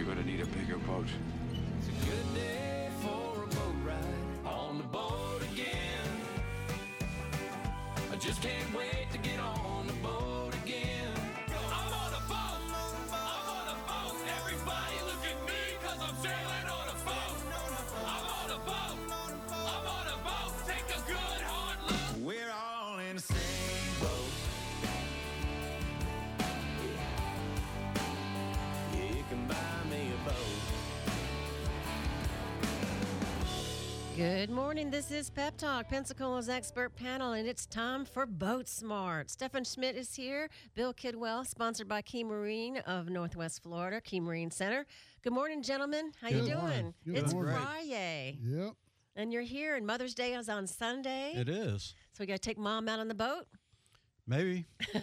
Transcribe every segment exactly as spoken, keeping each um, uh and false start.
You're gonna need a bigger boat. It's a good day for a boat ride on the boat again. I just can't wait to get on the boat again. I'm on a boat. I'm on a boat. Everybody look at me because I'm sailing on a boat. I'm on a boat. I'm on a boat. Take a good hard look. We're all in the same boat. You can buy me a boat. Good morning. This is Pep Talk, Pensacola's expert panel, and it's time for Boat Smart. Stefan Schmidt is here. Bill Kidwell, sponsored by Key Marine of Northwest Florida, Key Marine Center. Good morning, gentlemen. How Good you morning. doing? Good It's morning. Friday, Yep. and you're here, and Mother's Day is on Sunday. It is. So we got to take Mom out on the boat. Maybe.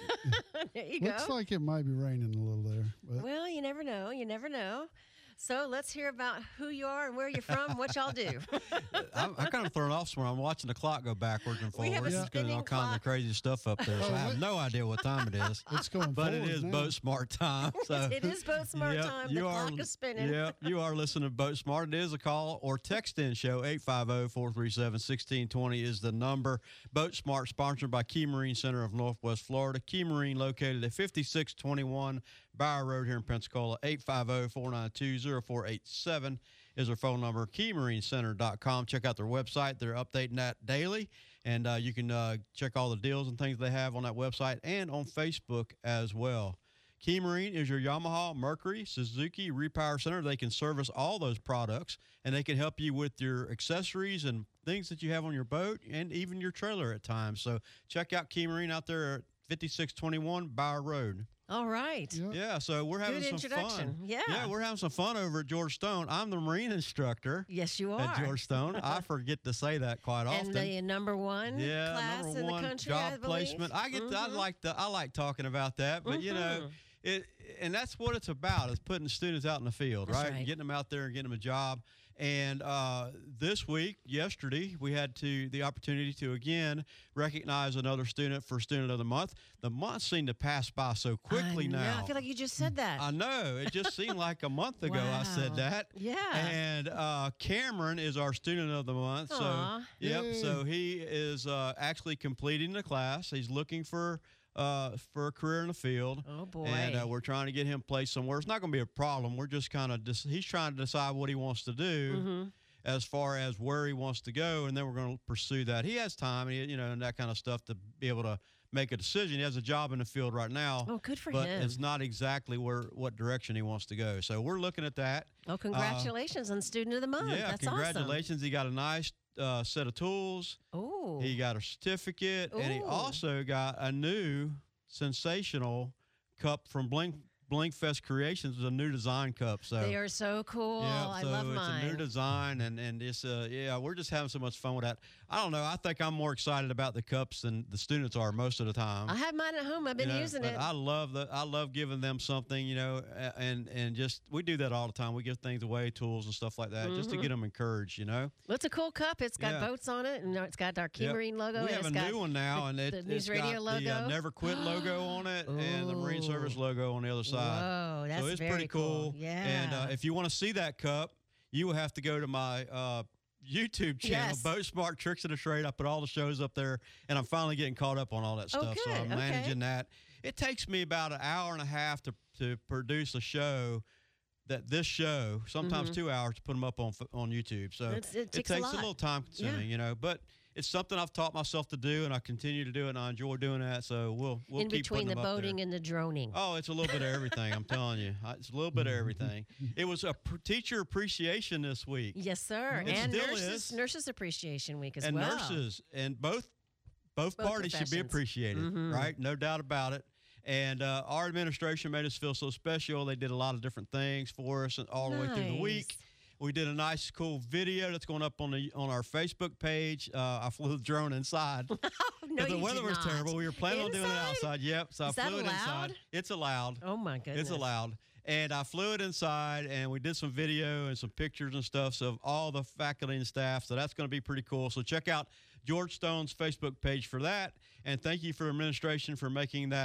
There you Looks go. like it might be raining a little there. But Well, you never know. You never know. So let's hear about who you are and where you're from, what y'all do. I'm, I'm kind of thrown off somewhere. I'm watching the clock go backwards and We forwards. have a It's doing spinning all kinds clock. of crazy stuff up there. So I have no idea what time it is. it's going But it forward is now. Boat Smart time. So It is Boat Smart Yep, time. The you are, clock is spinning. Yep, you are listening to Boat Smart. It is a call or text in show. eight five zero, four three seven, one six two zero is the number. Boat Smart, sponsored by Key Marine Center of Northwest Florida. Key Marine located at fifty-six twenty-one Bower Road here in Pensacola. eight five zero, four nine two, zero four eight seven is their phone number. key marine center dot com. Check out their website. They're updating that daily, and uh, you can uh, check all the deals and things they have on that website and on Facebook as well. Key Marine is your Yamaha, Mercury, Suzuki repower center. They can service all those products, and they can help you with your accessories and things that you have on your boat and even your trailer at times. So check out Key Marine out there at fifty-six twenty-one Bower Road. All right. Yep. Yeah, so we're having Good some introduction. fun. Yeah. Yeah, we're having some fun over at George Stone. I'm the Marine instructor Yes, you at are. George Stone. I forget to say that quite often. And the number one yeah, class number in one the country, I job believe. placement. I get. I Mhm. like the. I like talking about that, but you know, it. And that's what it's about: is putting students out in the field, That's right? right. Getting them out there and getting them a job. And uh, this week, yesterday, we had to the opportunity to again recognize another student for Student of the Month. The month seemed to pass by so quickly I know. now. I feel like you just said that. I know. It just seemed like a month ago I said Wow. that. Yeah. And uh, Cameron is our student of the month. Aw. So, yep. Yay. So he is uh, actually completing the class. He's looking for uh, for a career in the field. Oh, boy. And uh, we're trying to get him placed somewhere. It's not going to be a problem. We're just kind of dis- he's trying to decide what he wants to do. Mm-hmm. As far as where he wants to go, and then we're going to pursue that. He has time, and he, you know, and that kind of stuff to be able to make a decision. He has a job in the field right now. Oh, good for but him. it's not exactly where what direction he wants to go. So we're looking at that. Oh, congratulations on Student of the Month. Yeah, That's congratulations. He got a nice uh, set of tools. awesome. Oh. He got a certificate, and he Ooh. also got a new sensational cup from Blink Blinkfest Creations. Is a new design cup. So They are so cool. yeah, I so love it's mine. a new design, and and it's uh yeah, we're just having so much fun with that. I don't know. I think I'm more excited about the cups than the students are most of the time. I have mine at home. I've been You know, using but it. I love the I love giving them something, you know, a- and and just we do that all the time. We give things away, tools and stuff like that, just to get them encouraged, you know. Well, it's a cool cup. It's got Yeah. boats on it, and it's got our Key Yep. Marine logo. We and have it's a got new one now, the, and it, the it's News Radio got logo. the uh, Never Quit logo on it, and the Marine Ooh. Service logo on the other side. Whoa, that's so it's very pretty cool. cool. Yeah. And uh, if you want to see that cup, you will have to go to my uh, YouTube channel, Yes. Boat Smart Tricks of the Trade. I put all the shows up there, and I'm finally getting caught up on all that Oh, stuff. So good. I'm Okay. managing that. It takes me about an hour and a half to to produce a show. That this show, sometimes two hours to put them up on on YouTube. So It's- it takes a takes lot. little time consuming, Yeah. you know, but it's something I've taught myself to do, and I continue to do it, and I enjoy doing that. So we'll we'll in keep between putting the them up boating there. and the droning. Oh, it's a little bit of everything. I'm telling you, it's a little bit of everything. It was a pr- teacher appreciation this week, Yes, sir. It and still nurses, is. Nurses Appreciation Week as and well. nurses, and both both, Both parties should be professions. appreciated, Mm-hmm. right? No doubt about it. And uh, our administration made us feel so special. They did a lot of different things for us, and all the way through the Nice. week. We did a nice, cool video that's going up on the on our Facebook page. Uh, I flew the drone inside. No, But the you weather did was not. terrible. We were planning on doing it Inside? outside. Yep. So Is I that flew it allowed? inside. It's allowed. Oh, my goodness. It's allowed. And I flew it inside, and we did some video and some pictures and stuff so of all the faculty and staff. So that's going to be pretty cool. So check out George Stone's Facebook page for that. And thank you for administration for making that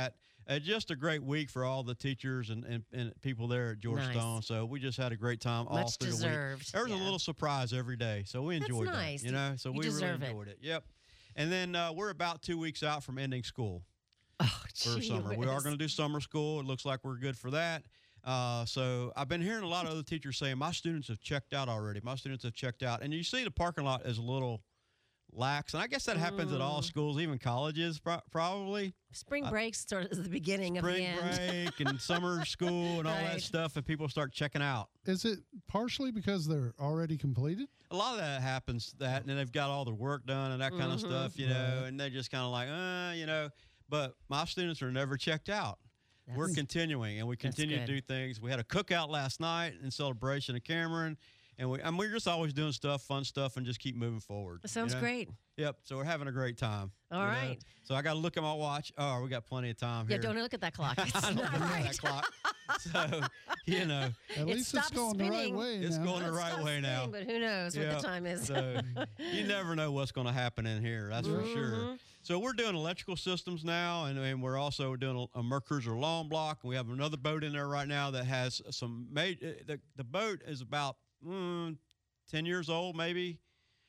uh, just a great week for all the teachers and, and, and people there at Georgetown. Nice. So we just had a great time all Much through the week. deserved. There was Yeah. a little surprise every day, so we That's enjoyed nice. that. You know, so You we deserve really it. enjoyed it. Yep. And then uh, we're about two weeks out from ending school Oh, for gee summer. We are whiz. going to do summer school. It looks like we're good for that. Uh, so I've been hearing a lot of other teachers saying my students have checked out already. My students have checked out, and you see the parking lot is a little lax, and I guess that happens at all Mm. schools, even colleges, pro- probably. Spring break sort of is the beginning of the Spring end. break and summer school and all that Right. stuff, and people start checking out. Is it partially because they're already completed? A lot of that happens, that, and then they've got all their work done and that kind of Mhm. stuff, you know, Right. and they're just kind of like, uh, you know. But my students are never checked out. We're That's- continuing, and we continue to good. do things. We had a cookout last night in celebration of Cameron, and we, and we're just always doing stuff, fun stuff, and just keep moving forward. That sounds you know? great. Yep. So we're having a great time. All you know? right. So I got to look at my watch. Oh, we got plenty of time Yeah, here. don't look at that clock. It's I don't not look at right. that clock. So, you know, At It least it's stopped going the right spinning. way It's now. going the It right stops way now. spinning, But who knows Yeah. what the time is? So you never know what's going to happen in here. That's for sure. Mhm. So we're doing electrical systems now, and, and we're also doing a, a Mercruiser lawn block. We have another boat in there right now that has some major. The, the boat is about mm, ten years old, maybe,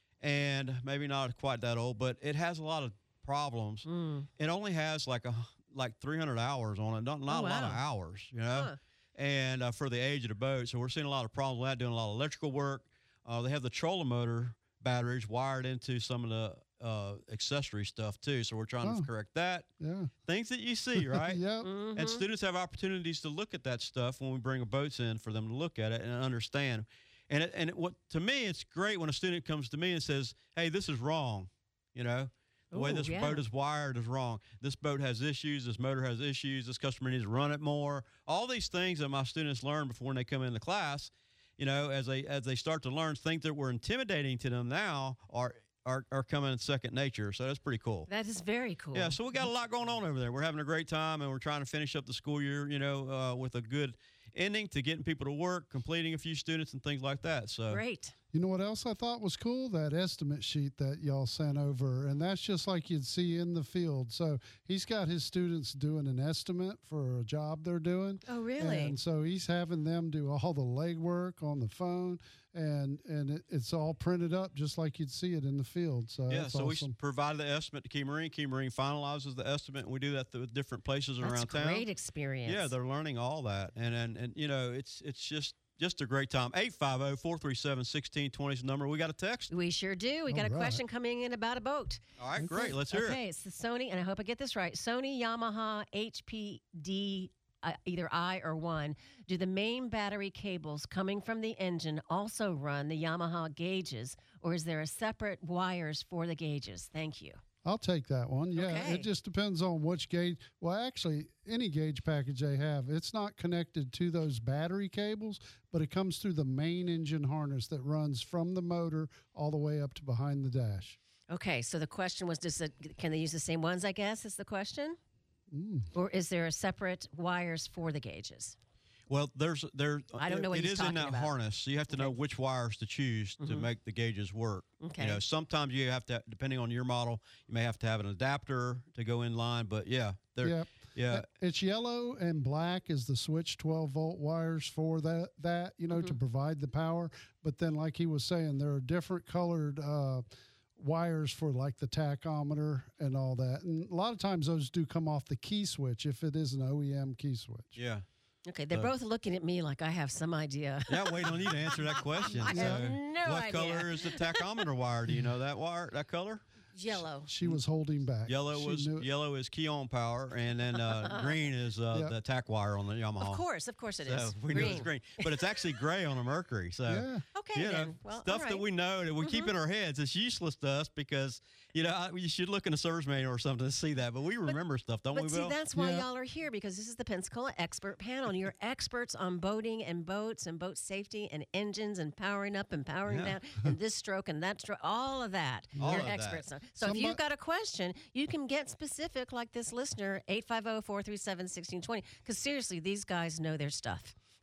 and maybe not quite that old, but it has a lot of problems. Mm. It only has like a like three hundred hours on it, not, not Oh, a lot of wow. hours, you know. Huh. And uh, for the age of the boat, so we're seeing a lot of problems with that. Doing a lot of electrical work. Uh, they have the trolling motor batteries wired into some of the uh, accessory stuff too, so we're trying Oh. to correct that. Yeah. Things that you see, right? Yep. Mhm. And students have opportunities to look at that stuff when we bring boats in for them to look at it and understand. And it, and it, what to me, it's great when a student comes to me and says, "Hey, this is wrong," you know. The way Ooh, this yeah. boat is wired is wrong. This boat has issues. This motor has issues. This customer needs to run it more. All these things that my students learn before they come into class, you know, as they as they start to learn, things that were intimidating to them now are are, are coming in second nature. So that's pretty cool. That is very cool. Yeah, so we got a lot going on over there. We're having a great time, and we're trying to finish up the school year, you know, uh, with a good ending to getting people to work, completing a few students, and things like that. So Great. You know what else I thought was cool? That estimate sheet that y'all sent over. And that's just like you'd see in the field. So he's got his students doing an estimate for a job they're doing. Oh, really? And so he's having them do all the legwork on the phone. And and it, it's all printed up just like you'd see it in the field. So yeah, that's so we awesome. s- provide the estimate to Key Marine. Key Marine finalizes the estimate, and we do that through different places That's around town. great experience. Yeah, they're learning all that, and and and you know, it's it's just just a great time. eight five zero, four three seven, one six two zero is the number. We got a text. We sure do. We got a All right. question coming in about a boat. All right, great. Let's hear okay, it. it's the Sony, and I hope I get this right. Sony Yamaha H P D, uh, either I or one. Do the main battery cables coming from the engine also run the Yamaha gauges, or is there a separate wires for the gauges? Thank you. I'll take that one. Yeah, Okay. it just depends on which gauge. Well, actually, any gauge package they have, it's not connected to those battery cables, but it comes through the main engine harness that runs from the motor all the way up to behind the dash. Okay, so the question was, does it, can they use the same ones, I guess, is the question? Mm. Or is there a separate wires for the gauges? Well, there's there. I don't know what it he's is in talking that about. harness, so you have to know which wires to choose to Mhm. make the gauges work. Okay. You know, sometimes you have to, depending on your model, you may have to have an adapter to go in line. But yeah, they're Yep. yeah. Uh, It's yellow and black is the switch twelve volt wires for that, that you know, to Mm-hmm. provide the power. But then, like he was saying, there are different colored uh, wires for like the tachometer and all that. And a lot of times those do come off the key switch if it is an O E M key switch. Yeah. Okay, they're So- both looking at me like I have some idea. Yeah, waiting on you to answer that question. I so have no what idea. color is the tachometer wire? Do you know that wire, that color? Yellow. She was holding back. Yellow She was knew it. yellow is key on power, and then uh, green is uh, Yep. the tack wire on the Yamaha. Of course, of course it is. So we know it's green, but it's actually gray on a Mercury. So Yeah. Okay, you know, then. Well, stuff all right. that we know that we keep in our heads, it's useless to us because you know I, you should look in a service manual or something to see that. But we remember stuff, don't But we, see, Bill? that's why Yeah. y'all are here, because this is the Pensacola Expert Panel, and you're experts on boating and boats and boat safety and engines and powering up and powering Yeah. down and this stroke and that stroke, all of that. All you're of that. experts on. So if Somebody- you've got a question, you can get specific like this listener, eight five zero, four three seven, one six two zero, because seriously, these guys know their stuff.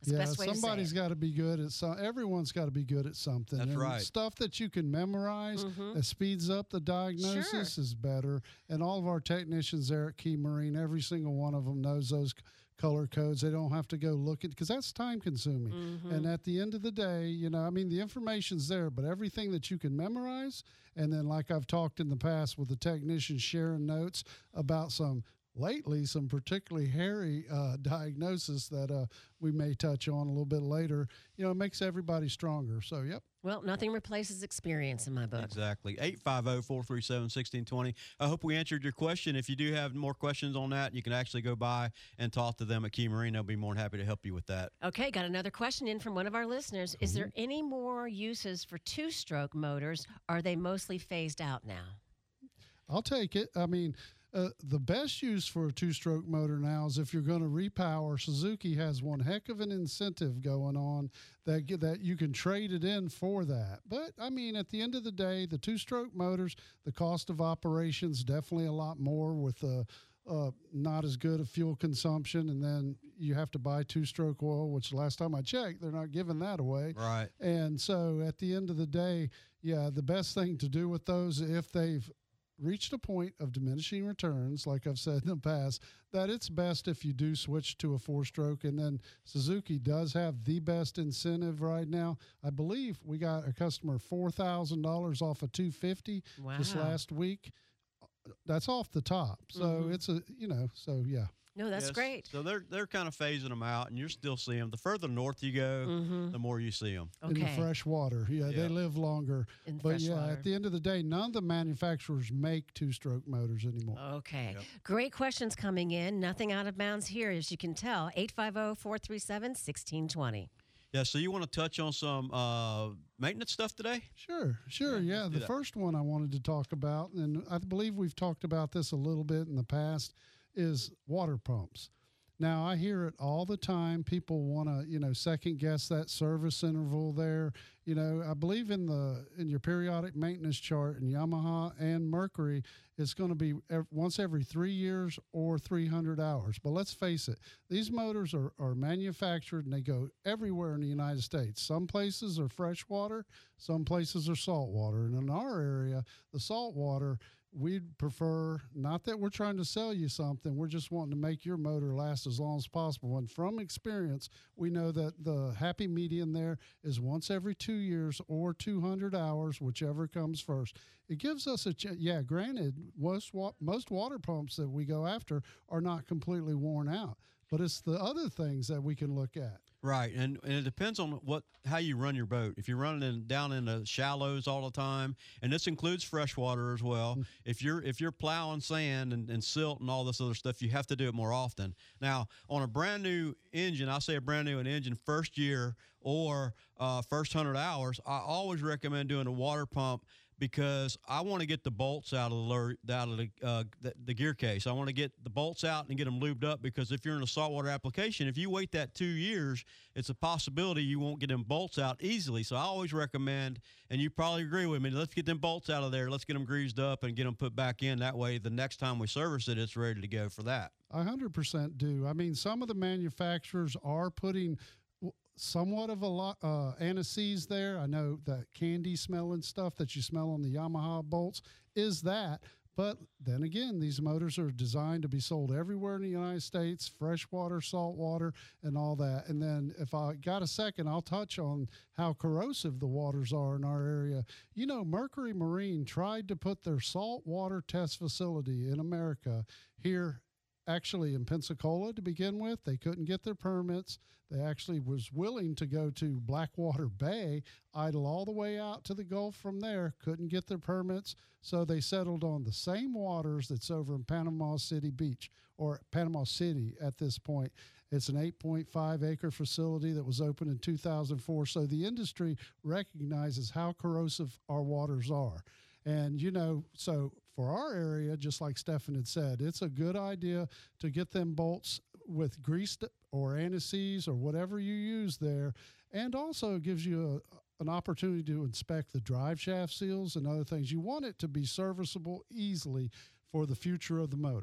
That's the Yeah, best way to say somebody's it. got to be good at some. Everyone's got to be good at something. That's and right. Stuff that you can memorize Mhm. that speeds up the diagnosis is better. And all of our technicians there at Key Marine, every single one of them knows those c- color codes. They don't have to go look at because that's time consuming. Mm-hmm. And at the end of the day, you know, I mean, the information's there, but everything that you can memorize, and then like I've talked in the past with the technicians sharing notes about some lately some particularly hairy uh, diagnosis that uh, we may touch on a little bit later. You know, it makes everybody stronger. So, yep. Well, nothing replaces experience in my book. Exactly. eight five zero, four three seven, one six two zero. I hope we answered your question. If you do have more questions on that, you can actually go by and talk to them at Key Marine. They'll be more than happy to help you with that. Okay, got another question in from one of our listeners. Is there any more uses for two-stroke motors? Are they mostly phased out now? I'll take it. I mean, uh, the best use for a two-stroke motor now is if you're going to repower. Suzuki has one heck of an incentive going on that get- that you can trade it in for that. But I mean, at the end of the day, the two-stroke motors, the cost of operations definitely a lot more with the uh, not as good a fuel consumption, and then you have to buy two-stroke oil, which last time I checked, they're not giving that away. Right. And so at the end of the day, yeah, the best thing to do with those, if they've reached a point of diminishing returns, like I've said in the past, that it's best if you do switch to a four-stroke. And then Suzuki does have the best incentive right now. I believe we got a customer four thousand dollars off a two fifty this Wow. last week. That's off the top. So Mhm. it's a, you know, so yeah. No, that's Yes. great. So they're they're kind of phasing them out, and you're still seeing them. The further north you go, Mm-hmm. the more you see them. In the Okay. fresh water. Yeah, Yeah. they live longer. In But fresh yeah, water. at the end of the day, none of the manufacturers make two-stroke motors anymore. Okay. Yep. Great questions coming in. Nothing out of bounds here, as you can tell. eight five zero, four three seven, one six two zero. Yeah. So you want to touch on some uh, maintenance stuff today? Sure, sure. Yeah, Yeah, let's do the that. first one I wanted to talk about, and I believe we've talked about this a little bit in the past, is water pumps. Now, I hear it all the time. People want to, you know, second guess that service interval there. You know, I believe in the in your periodic maintenance chart in Yamaha and Mercury, it's going to be ev- once every three years or three hundred hours. But let's face it, these motors are, are manufactured and they go everywhere in the United States. Some places are freshwater, some places are saltwater. And in our area, the saltwater, we'd prefer, not that we're trying to sell you something, we're just wanting to make your motor last as long as possible. And from experience, we know that the happy median there is once every two years or two hundred hours, whichever comes first. It gives us a, ch- yeah, granted, most, wa- most water pumps that we go after are not completely worn out, but it's the other things that we can look at. Right, and, and it depends on what how you run your boat. If you're running in, down in the shallows all the time, and this includes freshwater as well. If you're if you're plowing sand and, and silt and all this other stuff, you have to do it more often. Now, on a brand new engine, I say a brand new engine, first year or uh, first hundred hours, I always recommend doing a water pump, because I want to get the bolts out of the lure, out of the, uh, the the gear case. I want to get the bolts out and get them lubed up, because if you're in a saltwater application, if you wait that two years, it's a possibility you won't get them bolts out easily. So I always recommend, and you probably agree with me, let's get them bolts out of there. Let's get them greased up and get them put back in. That way, the next time we service it, it's ready to go for that. I one hundred percent do. I mean, some of the manufacturers are putting w- somewhat of a lot uh, anise there. I know that candy smelling stuff that you smell on the Yamaha bolts is that. But then again, these motors are designed to be sold everywhere in the United States, freshwater, saltwater, and all that. And then if I got a second, I'll touch on how corrosive the waters are in our area. You know, Mercury Marine tried to put their saltwater test facility in America here, actually in Pensacola to begin with. They couldn't get their permits. They actually was willing to go to Blackwater Bay, idle all the way out to the Gulf from there, couldn't get their permits. So they settled on the same waters that's over in Panama City Beach, or Panama City at this point. It's an eight point five acre facility that was opened in two thousand four. So the industry recognizes how corrosive our waters are. And, you know, so for our area, just like Stefan had said, it's a good idea to get them bolts with greased or anise or whatever you use there. And also gives you a, an opportunity to inspect the drive shaft seals and other things. You want it to be serviceable easily for the future of the motor.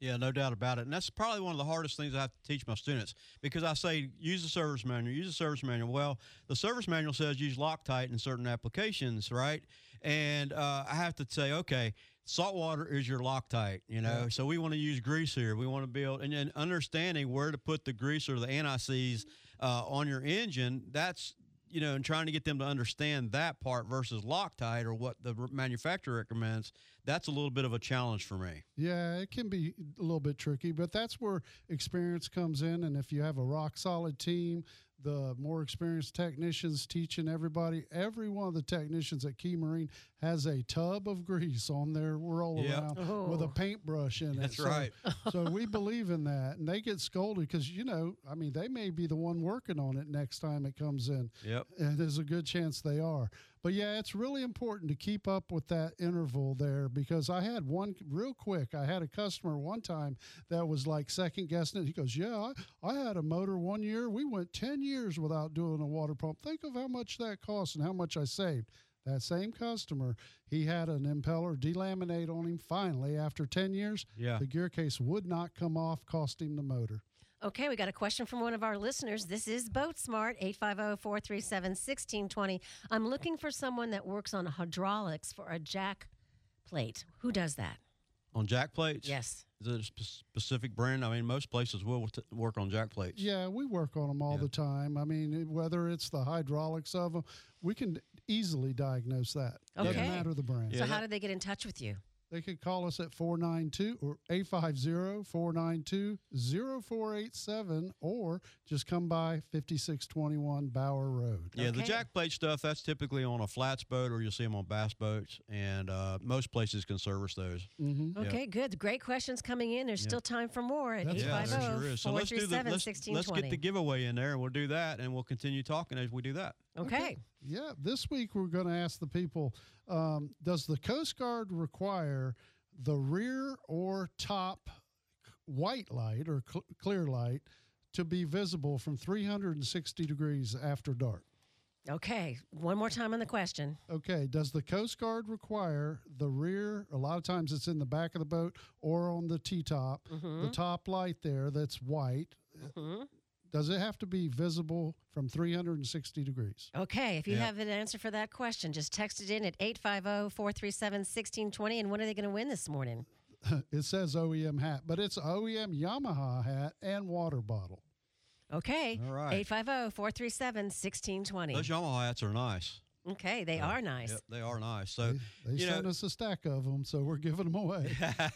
Yeah, no doubt about it. And that's probably one of the hardest things I have to teach my students because I say, use the service manual, use the service manual. Well, the service manual says use Loctite in certain applications, right? And uh, I have to say, okay, salt water is your Loctite, you know? Yeah. So we want to use grease here. We want to build, and then understanding where to put the grease or the anti-seize uh, on your engine, that's, you know, and trying to get them to understand that part versus Loctite or what the manufacturer recommends, that's a little bit of a challenge for me. Yeah, it can be a little bit tricky, but that's where experience comes in. And if you have a rock solid team, the more experienced technicians teaching everybody, every one of the technicians at Key Marine has a tub of grease on their roll Yep. around Oh. with a paintbrush in it. That's So- right. So we believe in that. And they get scolded because, you know, I mean, they may be the one working on it next time it comes in. Yep. And there's a good chance they are. But yeah, it's really important to keep up with that interval there because I had one real quick. I had a customer one time that was like second guessing it. He goes, yeah, I, I had a motor one year. We went ten years without doing a water pump. Think of how much that cost and how much I saved. That same customer, he had an impeller delaminate on him. Finally, after ten years, Yeah. the gear case would not come off, cost him the motor. Okay, we got a question from one of our listeners. This is Boat Smart, eight five zero, four three seven, one six two zero. I'm looking for someone that works on hydraulics for a jack plate. Who does that? On jack plates? Yes. Is it a spe- specific brand? I mean, most places will t- work on jack plates. Yeah, we work on them all Yeah. the time. I mean, whether it's the hydraulics of them, we can easily diagnose that. Doesn't Okay. matter the brand. So Yeah, how that- do they get in touch with you? They could call us at four nine two or eight five zero, four nine two, zero four eight seven or just come by fifty-six twenty-one Bower Road. Yeah, the Okay. jack plate stuff, that's typically on a flats boat or you'll see them on bass boats, and uh, most places can service those. Mm-hmm. Yeah. Okay, good. Great questions coming in. There's Yeah. still time for more at That's eight Yeah, five there zero, sure is. So four let's three do the seven, one let's, six two let's get the zero. giveaway in there, and we'll do that, and we'll continue talking as we do that. Okay. Yeah, this week we're going to ask the people, um, does the Coast Guard require the rear or top white light or cl- clear light to be visible from three hundred sixty degrees after dark? Okay. One more time on the question. Okay, does the Coast Guard require the rear, a lot of times it's in the back of the boat or on the T-top, the top light there that's white, Mhm. does it have to be visible from three hundred sixty degrees? Okay, if you Yeah. have an answer for that question, just text it in at eight five zero, four three seven, one six two zero. And what are they going to win this morning? It says O E M hat, but it's O E M Yamaha hat and water bottle. Okay. All right. eight five zero, four three seven, one six two zero. Those Yamaha hats are nice. Okay, they are nice. Yep, they are nice. So, They, they you sent know, us a stack of them, so we're giving them away.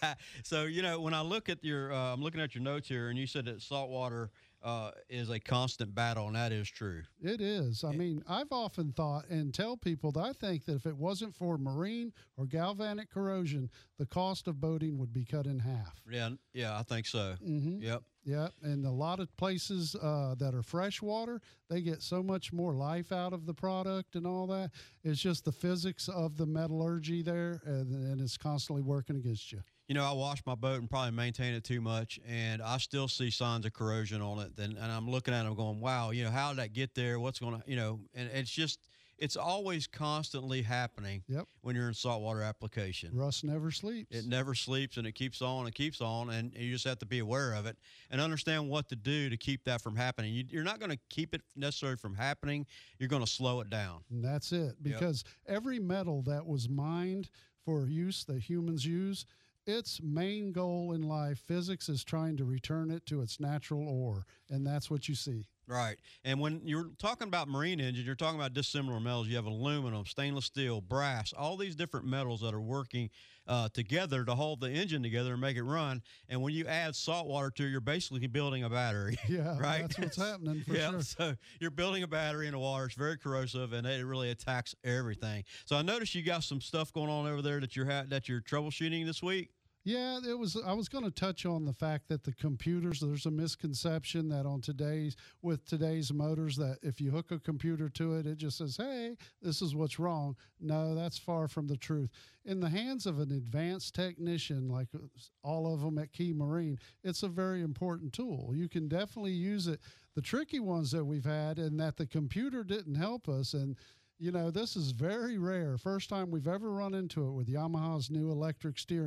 so you know, when I look at your, uh, I'm looking at your notes here, and you said that saltwater uh, is a constant battle, and that is true. It is. I mean, I've often thought and tell people that I think that if it wasn't for marine or galvanic corrosion, the cost of boating would be cut in half. Yeah, yeah, I think so. Mm-hmm. Yep. Yeah, and a lot of places uh, that are freshwater, they get so much more life out of the product and all that. It's just the physics of the metallurgy there, and, and it's constantly working against you. You know, I wash my boat and probably maintain it too much, and I still see signs of corrosion on it. Then, and I'm looking at it, I'm going, wow, you know, how did that get there? What's going to, you know, and it's just, it's always constantly happening Yep. when you're in saltwater application. Rust never sleeps. It never sleeps, and it keeps on and keeps on, and you just have to be aware of it and understand what to do to keep that from happening. You, you're not going to keep it necessarily from happening. You're going to slow it down. And that's it. Because every metal that was mined for use that humans use, its main goal in life, physics is trying to return it to its natural ore. And that's what you see. Right. And when you're talking about marine engines, you're talking about dissimilar metals. You have aluminum, stainless steel, brass, all these different metals that are working uh, together to hold the engine together and make it run. And when you add salt water to it, you're basically building a battery. Yeah, Right? that's what's happening for yeah, sure. so you're building a battery in the water. It's very corrosive, and it really attacks everything. So I noticed you got some stuff going on over there that you're ha- that you're troubleshooting this week. Yeah, it was. I was going to touch on the fact that the computers. There's a misconception that on today's with today's motors that if you hook a computer to it, it just says, "Hey, this is what's wrong." No, that's far from the truth. In the hands of an advanced technician, like all of them at Key Marine, it's a very important tool. You can definitely use it. The tricky ones that we've had, and that the computer didn't help us, and you know, this is very rare. First time we've ever run into it with Yamaha's new electric steering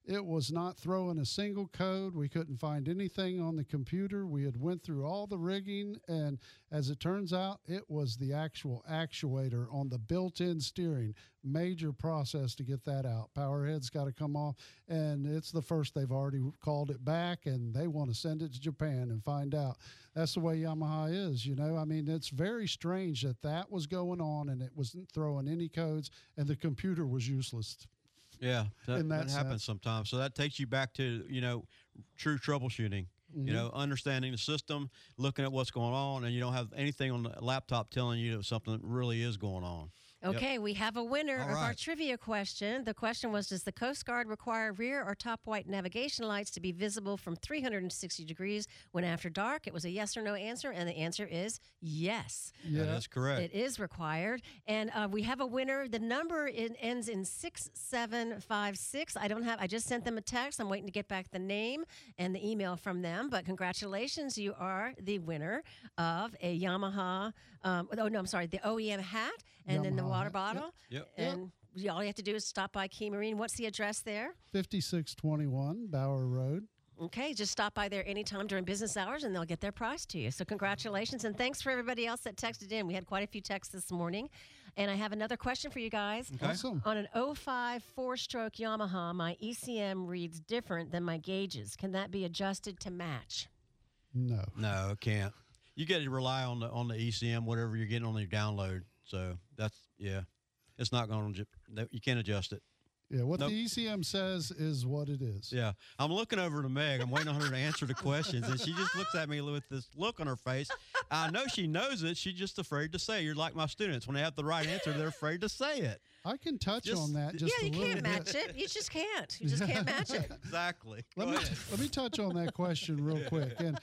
It was not throwing a single code. We couldn't find anything on the computer. We had went through all the rigging, and as it turns out, it was the actual actuator on the built-in steering. Major process to get that out. Power head's got to come off, and it's the first they've already called it back, and they want to send it to Japan and find out. That's the way Yamaha is, you know. I mean, it's very strange that that was going on, and it wasn't throwing any codes, and the computer was useless. Yeah, that, in that that happens sense. sometimes. So that takes you back to, you know, true troubleshooting. Mm-hmm. You know, understanding the system, looking at what's going on, and you don't have anything on the laptop telling you that something really is going on. Okay, we have a winner All of our right. trivia question. The question was, does the Coast Guard require rear or top white navigation lights to be visible from three hundred sixty degrees when after dark? It was a yes or no answer, and the answer is yes. Yeah. That is correct. It is required. And uh, we have a winner. The number in, ends in six seven five six. I don't have, I just sent them a text. I'm waiting to get back the name and the email from them. But congratulations, you are the winner of a Yamaha, um, oh no, I'm sorry, the O E M hat and then the Yamaha water hat. bottle. Yep. And you- all you have to do is stop by Key Marine. What's the address there? fifty-six twenty-one Bower Road. Okay, just stop by there anytime during business hours and they'll get their prize to you. So congratulations, and thanks for everybody else that texted in. We had quite a few texts this morning. And I have another question for you guys. Okay. Awesome. On an oh five four-stroke Yamaha, my E C M reads different than my gauges. Can that be adjusted to match? No. No, it can't. You got to rely on the on the E C M, whatever you're getting on your download. So that's yeah, it's not going to. You can't adjust it. Yeah, what Nope. the E C M says is what it is. Yeah, I'm looking over to Meg. I'm waiting on her to answer the questions, and she just looks at me with this look on her face. I know she knows it. She's just afraid to say it. You're like my students. When they have the right answer, they're afraid to say it. I can touch Just- on that just yeah, a you little can't bit. match it. You just can't. You just can't match it. Exactly. Let Go me, ahead. let me touch on that question real quick. And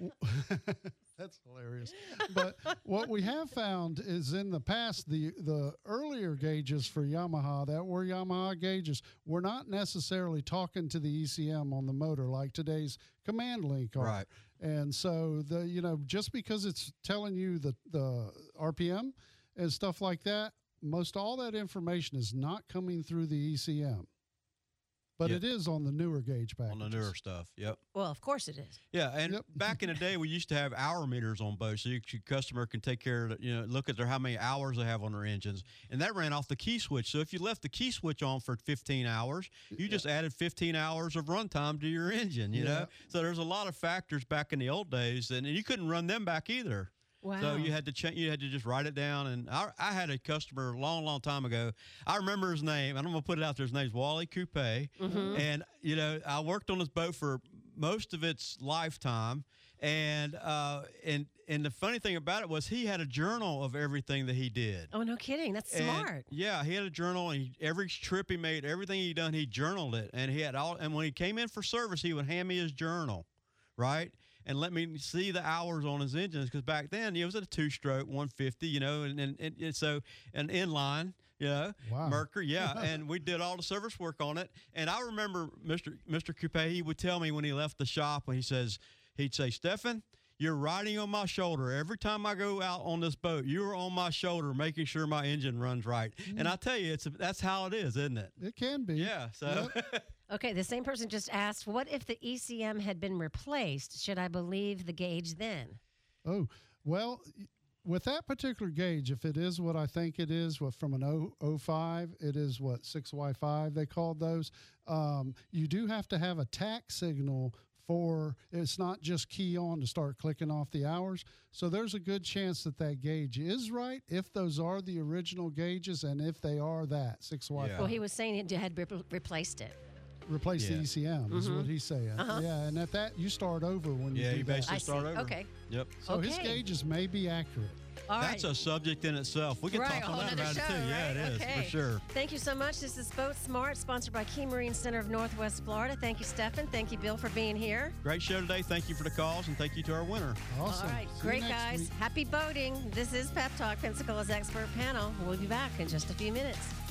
that's hilarious. But what we have found is in the past, the, the earlier gauges for Yamaha that were Yamaha gauges were not necessarily talking to the E C M on the motor like today's Command Link are. Right. And so the you know just because it's telling you the the R P M and stuff like that, most all that information is not coming through the E C M. But Yeah. it is on the newer gauge packages. On the newer stuff. Yep. Well, of course it is. Yeah, and Yep. back in the day, we used to have hour meters on boats, so your customer can take care of, the, you know, look at their how many hours they have on their engines, and that ran off the key switch. So if you left the key switch on for fifteen hours, you just added fifteen hours of runtime to your engine. You Yeah. know, so there's a lot of factors back in the old days, and you couldn't run them back either. Wow. So you had to change. You had to just write it down. And I, I had a customer a long, long time ago. I remember his name, and I'm gonna put it out there. His name's Wally Coupe. And you know, I worked on this boat for most of its lifetime. And uh, and and the funny thing about it was he had a journal of everything that he did. Oh, no kidding. That's And, smart. yeah, he had a journal, and he, every trip he made, everything he done, he journaled it. And he had all. And when he came in for service, he would hand me his journal, right? And let me see the hours on his engines, because back then it was a two-stroke, one fifty, you know, and, and, and so an inline, you know, Wow. Mercury, yeah, and we did all the service work on it. And I remember Mister Mister Coupe, he would tell me when he left the shop, when he says, he'd say, Stefan, you're riding on my shoulder. Every time I go out on this boat, you're on my shoulder making sure my engine runs right. And I tell you, it's that's how it is, isn't it? It can be. Yeah, so Okay, the same person just asked, what if the E C M had been replaced? Should I believe the gauge then? Oh, well, y- with that particular gauge, if it is what I think it is, what from an oh oh five, it is what six Y five they called those. Um, you do have to have a tack signal for, it's not just key on to start clicking off the hours. So there's a good chance that that gauge is right if those are the original gauges and if they are that six Y five. Yeah. Well, he was saying it had re- replaced it. Replace Yeah. the E C M is what he's saying. Yeah, and at that, you start over when you yeah, do you that. basically I start see. over. Okay. Yep. So his Okay. gauges may be accurate. All That's right. a subject in itself. We can Right, talk a on whole that nother about show, it too. Yeah, right? it is Okay. for sure. Thank you so much. This is Boat Smart, sponsored by Key Marine Center of Northwest Florida. Thank you, Stefan. Thank you, Bill, for being here. Great show today. Thank you for the calls, and thank you to our winner. Awesome. All right. See you Great, next guys. week. Happy boating. This is Pep Talk, Pensacola's expert panel. We'll be back in just a few minutes.